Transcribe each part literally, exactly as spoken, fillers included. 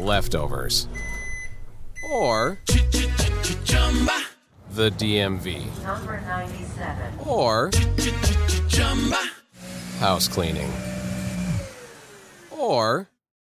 leftovers. Or the D M V. Number ninety-seven. Or house cleaning. Or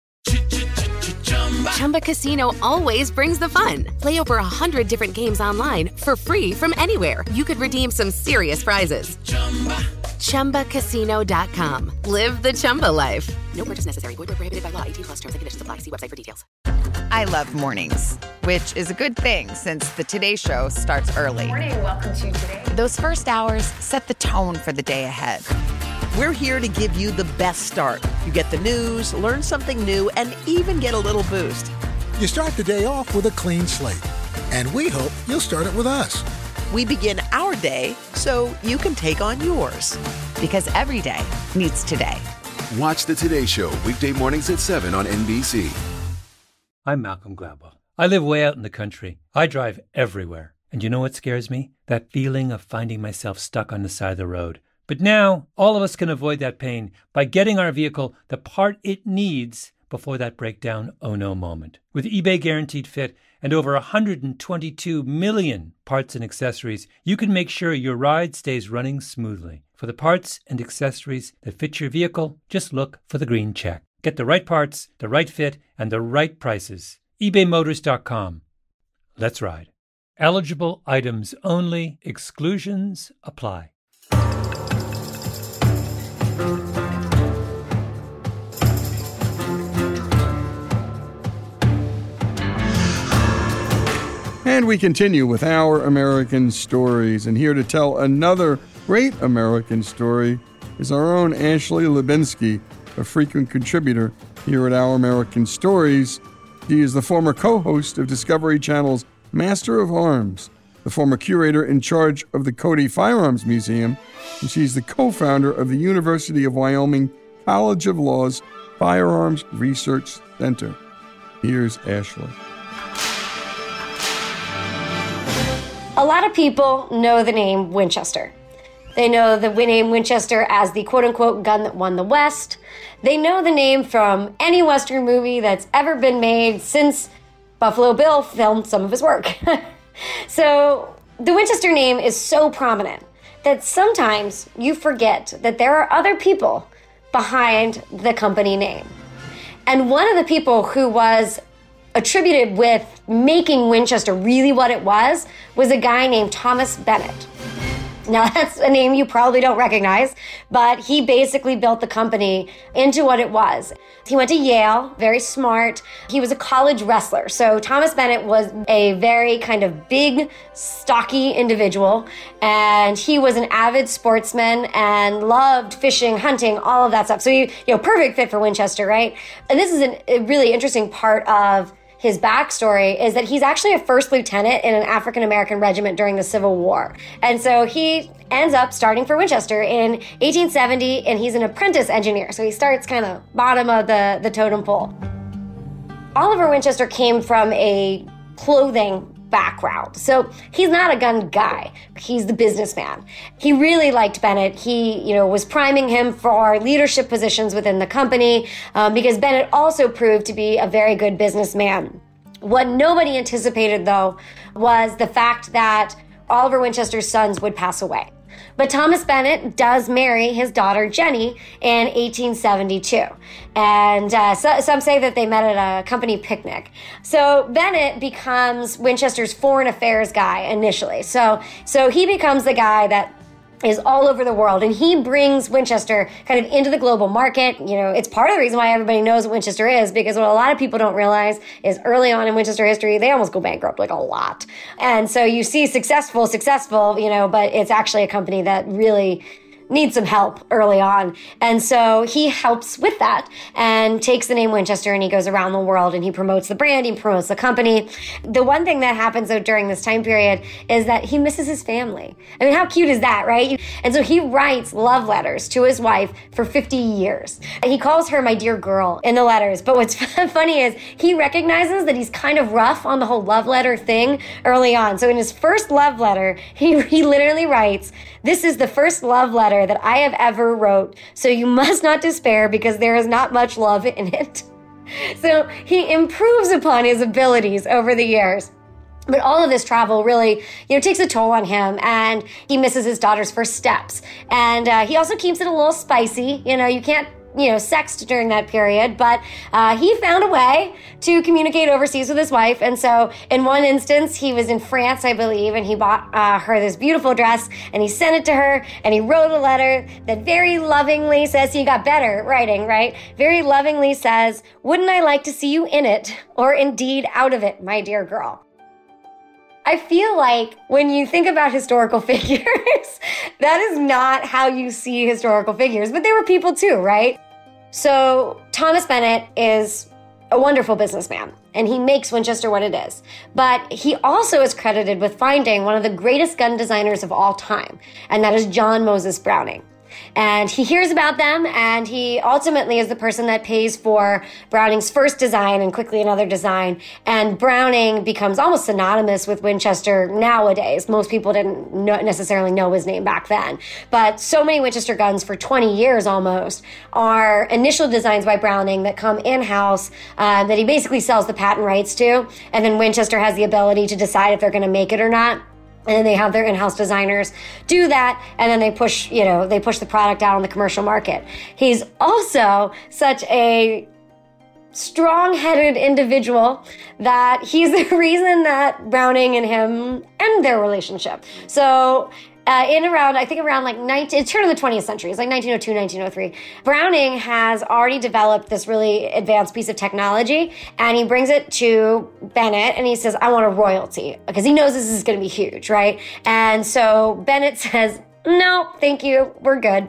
Chumba Casino always brings the fun. Play over a hundred different games online for free from anywhere. You could redeem some serious prizes. Chumba Casino dot com. Live the Chumba life. No purchase necessary. Void where prohibited by law. eighteen plus terms and conditions apply. See website for details. I love mornings, which is a good thing since the Today Show starts early. Good morning. Welcome to Today. Those first hours set the tone for the day ahead. We're here to give you the best start. You get the news, learn something new, and even get a little boost. You start the day off with a clean slate, and we hope you'll start it with us. We begin our day so you can take on yours. Because every day needs today. Watch the Today Show weekday mornings at seven on N B C. I'm Malcolm Gladwell. I live way out in the country. I drive everywhere. And you know what scares me? That feeling of finding myself stuck on the side of the road. But now, all of us can avoid that pain by getting our vehicle the part it needs before that breakdown oh no moment. With eBay Guaranteed Fit and over one hundred twenty-two million parts and accessories, you can make sure your ride stays running smoothly. For the parts and accessories that fit your vehicle, just look for the green check. Get the right parts, the right fit, and the right prices. ebay motors dot com. Let's ride. Eligible items only. Exclusions apply. And we continue with Our American Stories. And here to tell another great American story is our own Ashley Lubinsky, a frequent contributor here at Our American Stories. She is the former co-host of Discovery Channel's Master of Arms, the former curator in charge of the Cody Firearms Museum, and she's the co-founder of the University of Wyoming College of Law's Firearms Research Center. Here's Ashley. A lot of people know the name Winchester. They know the name Winchester as the quote-unquote gun that won the West. They know the name from any Western movie that's ever been made since Buffalo Bill filmed some of his work. So the Winchester name is so prominent that sometimes you forget that there are other people behind the company name. And one of the people who was attributed with making Winchester really what it was, was a guy named Thomas Bennett. Now, that's a name you probably don't recognize, but he basically built the company into what it was. He went to Yale, very smart. He was a college wrestler. So Thomas Bennett was a very kind of big, stocky individual, and he was an avid sportsman and loved fishing, hunting, all of that stuff. So, you, you know, perfect fit for Winchester, right? And this is an, a really interesting part of his backstory is that he's actually a first lieutenant in an African-American regiment during the Civil War. And so he ends up starting for Winchester in eighteen seventy, and he's an apprentice engineer. So he starts kind of bottom of the, the totem pole. Oliver Winchester came from a clothing background. So he's not a gun guy. He's the businessman. He really liked Bennett. He, you know, was priming him for leadership positions within the company um, because Bennett also proved to be a very good businessman. What nobody anticipated, though, was the fact that Oliver Winchester's sons would pass away. But Thomas Bennett does marry his daughter, Jenny, in eighteen seventy-two. And uh, so, some say that they met at a company picnic. So Bennett becomes Winchester's foreign affairs guy initially. So, so he becomes the guy that is all over the world, and he brings Winchester kind of into the global market. You know, it's part of the reason why everybody knows what Winchester is, because what a lot of people don't realize is early on in Winchester history, they almost go bankrupt, like a lot. And so you see successful, successful, you know, but it's actually a company that really needs some help early on. And so he helps with that and takes the name Winchester, and he goes around the world and he promotes the brand, he promotes the company. The one thing that happens though during this time period is that he misses his family. I mean, how cute is that, right? And so he writes love letters to his wife for fifty years. He calls her my dear girl in the letters. But what's funny is he recognizes that he's kind of rough on the whole love letter thing early on. So in his first love letter, he, he literally writes, "This is the first love letter that I have ever wrote, so you must not despair because there is not much love in it." So he improves upon his abilities over the years. But all of this travel really, you know, takes a toll on him, and he misses his daughter's first steps. And uh, he also keeps it a little spicy. You know, you can't, you know, sext during that period, but uh, he found a way to communicate overseas with his wife. And so in one instance, he was in France, I believe, and he bought uh, her this beautiful dress, and he sent it to her, and he wrote a letter that very lovingly says, he got better at writing, right? Very lovingly says, "Wouldn't I like to see you in it, or indeed out of it, my dear girl?" I feel like when you think about historical figures, that is not how you see historical figures, but they were people too, right? So Thomas Bennett is a wonderful businessman, and he makes Winchester what it is. But he also is credited with finding one of the greatest gun designers of all time, and that is John Moses Browning. And he hears about them, and he ultimately is the person that pays for Browning's first design and quickly another design. And Browning becomes almost synonymous with Winchester nowadays. Most people didn't know, necessarily know his name back then. But so many Winchester guns for twenty years almost are initial designs by Browning that come in-house uh, that he basically sells the patent rights to. And then Winchester has the ability to decide if they're going to make it or not. And then they have their in-house designers do that, and then they push, you know, they push the product out on the commercial market. He's also such a strong-headed individual that he's the reason that Browning and him end their relationship. So uh, in around, I think around like nineteen, turn of the twentieth century, it's like nineteen oh two, nineteen oh three, Browning has already developed this really advanced piece of technology, and he brings it to Bennett, and he says, "I want a royalty," because he knows this is going to be huge, right? And so Bennett says, "No, thank you, we're good."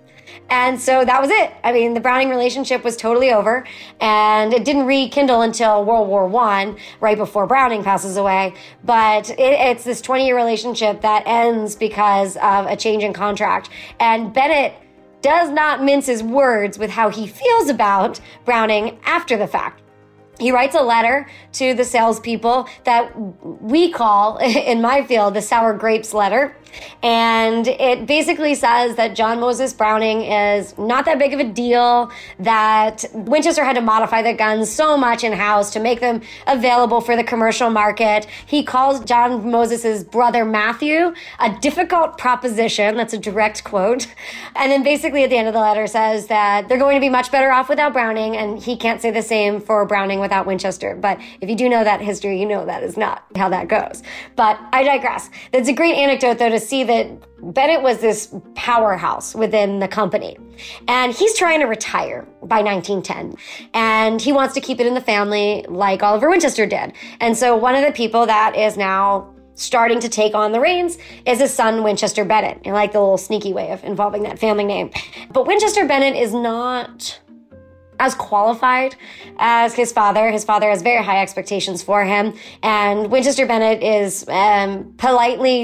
And so that was it. I mean, the Browning relationship was totally over, and it didn't rekindle until World War One, right before Browning passes away. But it, it's this twenty-year relationship that ends because of a change in contract. And Bennett does not mince his words with how he feels about Browning after the fact. He writes a letter to the salespeople that we call, in my field, the sour grapes letter. And it basically says that John Moses Browning is not that big of a deal, that Winchester had to modify their guns so much in-house to make them available for the commercial market. He calls John Moses's brother Matthew a difficult proposition. That's a direct quote. And then basically at the end of the letter says that they're going to be much better off without Browning, and he can't say the same for Browning without Winchester. But if you do know that history, you know that is not how that goes. But I digress. That's a great anecdote, though, to see that Bennett was this powerhouse within the company. And he's trying to retire by nineteen ten. And he wants to keep it in the family like Oliver Winchester did. And so one of the people that is now starting to take on the reins is his son, Winchester Bennett. I like the little sneaky way of involving that family name. But Winchester Bennett is not as qualified as his father. His father has very high expectations for him. And Winchester Bennett is um, politely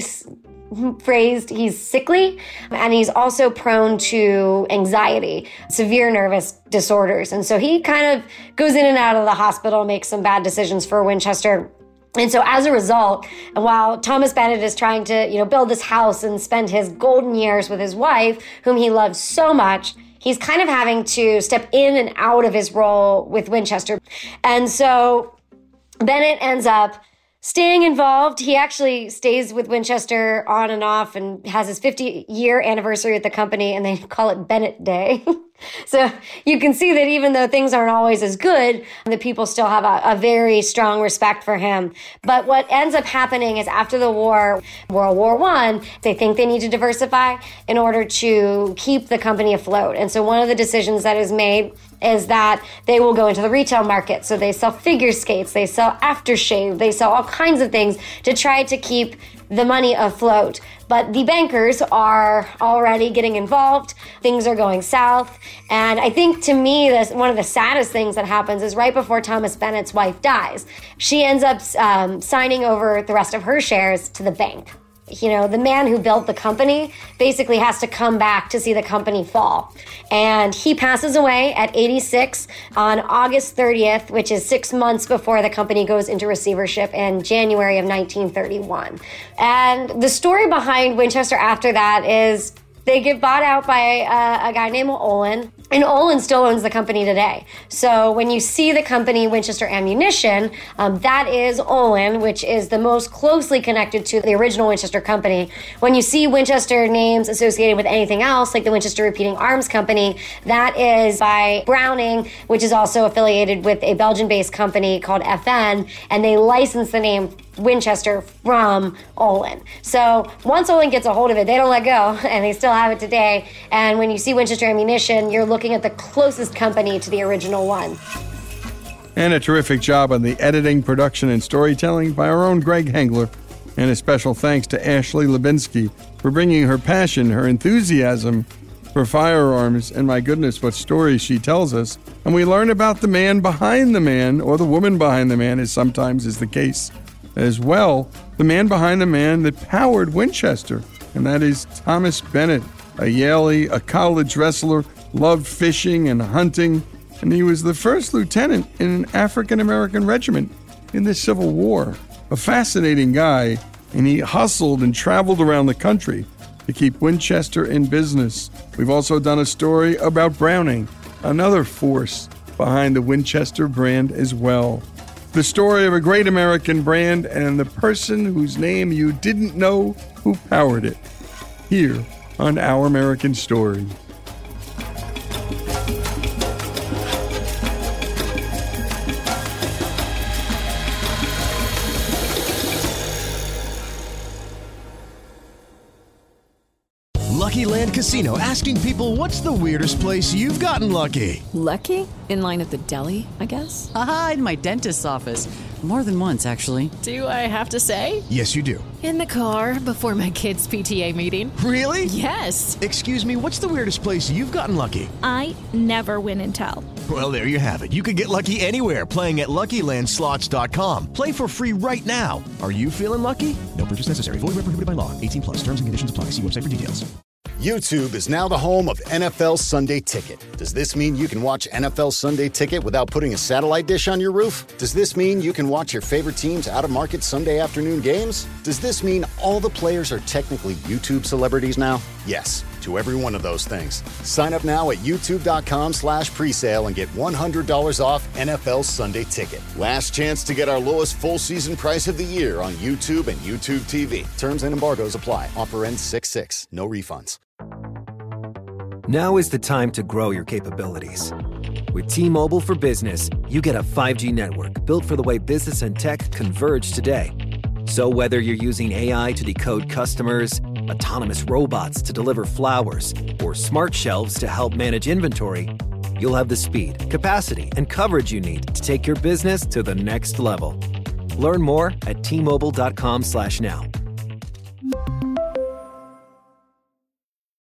phrased, he's sickly, and he's also prone to anxiety, severe nervous disorders. And so he kind of goes in and out of the hospital, makes some bad decisions for Winchester. And so as a result, and while Thomas Bennett is trying to, you know, build this house and spend his golden years with his wife, whom he loves so much, he's kind of having to step in and out of his role with Winchester. And so Bennett ends up staying involved. He actually stays with Winchester on and off and has his fifty-year anniversary at the company, and they call it Bennett Day. So you can see that even though things aren't always as good, the people still have a, a very strong respect for him. But what ends up happening is after the war, World War One, they think they need to diversify in order to keep the company afloat. And so one of the decisions that is made is that they will go into the retail market. So they sell figure skates, they sell aftershave, they sell all kinds of things to try to keep the money afloat. But the bankers are already getting involved. Things are going south. And I think, to me, this, one of the saddest things that happens is right before Thomas Bennett's wife dies, she ends up um, signing over the rest of her shares to the bank. You know, the man who built the company basically has to come back to see the company fall. And he passes away at eighty-six on August thirtieth, which is six months before the company goes into receivership in January of nineteen thirty-one. And the story behind Winchester after that is they get bought out by a, a guy named Olin. And Olin still owns the company today. So when you see the company Winchester Ammunition, um, that is Olin, which is the most closely connected to the original Winchester company. When you see Winchester names associated with anything else, like the Winchester Repeating Arms Company, that is by Browning, which is also affiliated with a Belgian-based company called F N, and they license the name Winchester from Olin. So once Olin gets a hold of it, they don't let go, and they still have it today. And when you see Winchester Ammunition, you're looking at the closest company to the original one. And a terrific job on the editing, production, and storytelling by our own Greg Hengler. And a special thanks to Ashley Lubinsky for bringing her passion, her enthusiasm for firearms, and my goodness, what stories she tells us. And we learn about the man behind the man, or the woman behind the man, as sometimes is the case. As well, the man behind the man that powered Winchester, and that is Thomas Bennett, a Yalie, a college wrestler, loved fishing and hunting, and he was the first lieutenant in an African-American regiment in the Civil War. A fascinating guy, and he hustled and traveled around the country to keep Winchester in business. We've also done a story about Browning, another force behind the Winchester brand as well. The story of a great American brand and the person whose name you didn't know who powered it. Here on Our American Story. Lucky Land Casino, asking people, what's the weirdest place you've gotten lucky? Lucky? In line at the deli, I guess? Aha, in my dentist's office. More than once, actually. Do I have to say? Yes, you do. In the car before my kids' P T A meeting. Really? Yes. Excuse me, what's the weirdest place you've gotten lucky? I never win and tell. Well, there you have it. You can get lucky anywhere, playing at Lucky Land Slots dot com. Play for free right now. Are you feeling lucky? No purchase necessary. Void where prohibited by law. eighteen plus. Terms and conditions apply. See website for details. YouTube is now the home of N F L Sunday Ticket. Does this mean you can watch N F L Sunday Ticket without putting a satellite dish on your roof? Does this mean you can watch your favorite team's out-of-market Sunday afternoon games? Does this mean all the players are technically YouTube celebrities now? Yes, to every one of those things. Sign up now at youtube.com slash presale and get one hundred dollars off N F L Sunday Ticket. Last chance to get our lowest full season price of the year on YouTube and YouTube T V. Terms and embargoes apply. Offer ends six six. No refunds. Now is the time to grow your capabilities. With T-Mobile for Business, you get a five G network built for the way business and tech converge today. So whether you're using A I to decode customers, autonomous robots to deliver flowers, or smart shelves to help manage inventory, you'll have the speed, capacity, and coverage you need to take your business to the next level. Learn more at T Mobile dot com slash now.